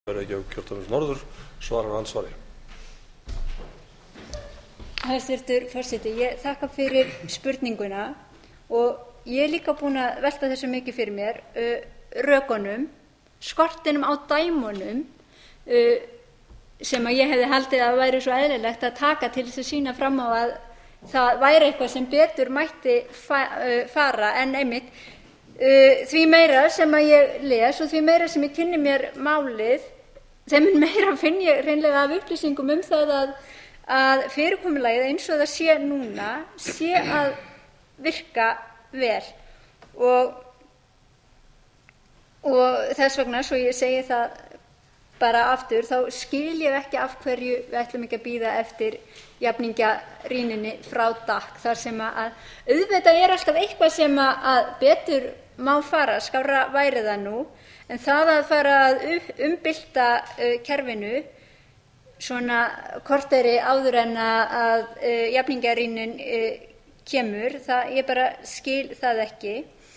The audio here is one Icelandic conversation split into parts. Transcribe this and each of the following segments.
Reykjavík norður svarar andsvari. Hæstvirtur forseti, ég þakka fyrir spurninguna og ég líka búin að velta þessu mikið fyrir mér, rökunum, skortinum á dæmunum sem að ég hefði haldið að væri svo eðlilegt að taka til þess að sýna fram á að það væri eitthvað sem betur mætti fara en einmitt því meira sem að ég les og því meira sem ég kynni mér málið, þeim meira finn ég hreinlega af upplýsingum það að fyrirkomulagið eins og það sé núna sé að virka vel og þess vegna, svo ég segi það bara aftur, þá skil ég ekki af hverju við ætlum ekki að bíða eftir jafningjarýninni frá DAC, þar sem að auðvitað alltaf eitthvað sem að betur má fara, skárra væri það nú, en það að fara að umbylta kerfinu svona korteri áður en að jafningjarýnin kemur, ég bara skil það ekki.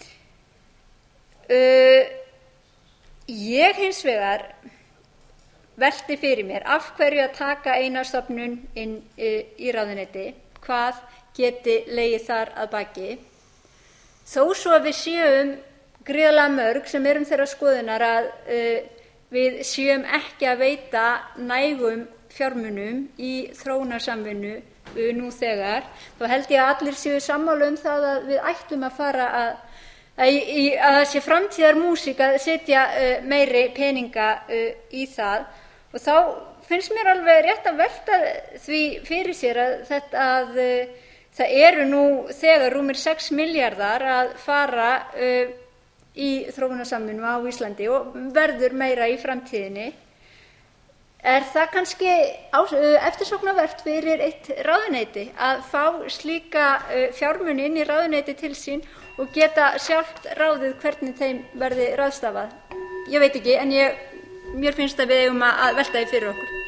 Ég hins vegar velti fyrir mér af hverju að taka eina stofnun inn í ráðuneyti, hvað geti legið þar að baki, þó svo að við séum gríðarlega mörg sem erum þeirrar skoðunar að við séum ekki að veita nægum fjármunum í þróunarsamvinnu nú þegar, þá held ég að allir séu sammála það að við ættum að fara að það sé framtíðarmúsík að setja meiri peninga í það. Og þá finnst mér alveg rétt að velta því fyrir sér að það eru nú þegar rúmir 6 milljarðar að fara í þróunarsamvinnu á Íslandi og verður meira í framtíðinni. Er það kannski eftirsóknarvert fyrir eitt ráðuneyti að fá slíka fjármuni inn í ráðuneyti til sín og geta sjálft ráðið hvernig þeim verði ráðstafað? Ég veit ekki, en mér finnst að við eigum að velta því fyrir okkur.